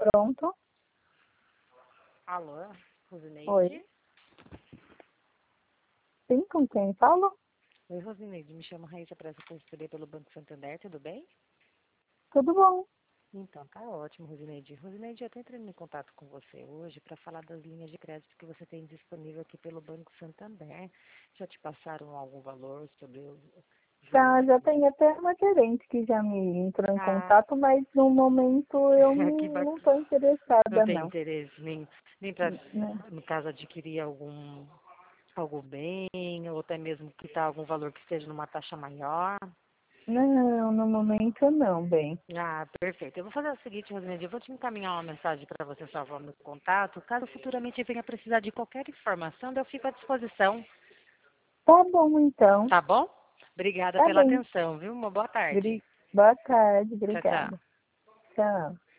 Pronto. Alô, Rosineide? Oi. Sim, com quem falo? Oi, Rosineide. Me chamo Raíssa Pressa Consultoria pelo Banco Santander, tudo bem? Tudo bom? Então, tá ótimo, Rosineide. Rosineide, eu estou entrando em contato com você hoje para falar das linhas de crédito que você tem disponível aqui pelo Banco Santander. Já te passaram algum valor sobre os juros? Já tem até uma gerente que já me entrou em Ah, contato, mas no momento eu que não bacana. estou Não interessada, tem não. interesse nem para, Né? no caso, adquirir algum bem, ou até mesmo quitar algum valor que esteja numa taxa maior? Não, no momento não, bem. Ah, perfeito. Eu vou fazer o seguinte, Rosineide, eu vou te encaminhar uma mensagem para você salvar meu contato. Caso futuramente venha precisar de qualquer informação, eu fico à disposição. Tá bom, então. Tá bom? Obrigada Tá pela bem. atenção, viu? Uma boa tarde. Boa tarde, Tchau, tchau. obrigada. Tchau.